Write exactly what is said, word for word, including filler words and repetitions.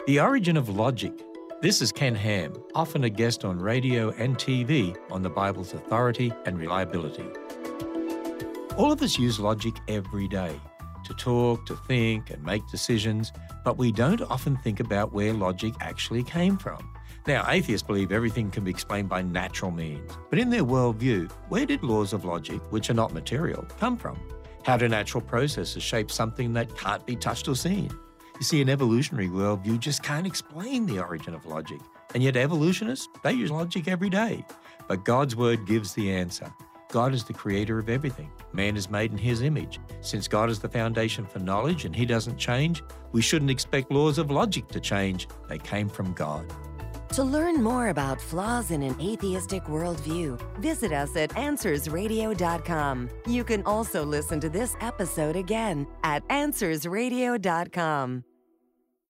The origin of logic. This is Ken Ham, often a guest on radio and T V on the Bible's authority and reliability. All of us use logic every day to talk, to think, and make decisions, but we don't often think about where logic actually came from. Now, atheists believe everything can be explained by natural means, but in their worldview, where did laws of logic, which are not material, come from? How do natural processes shape something that can't be touched or seen? You see, an evolutionary worldview just can't explain the origin of logic, and yet evolutionists, they use logic every day. But God's word gives the answer. God is the creator of everything. Man is made in his image. Since God is the foundation for knowledge and he doesn't change, we shouldn't expect laws of logic to change. They came from God. To learn more about flaws in an atheistic worldview, visit us at answers radio dot com. You can also listen to this episode again at answers radio dot com.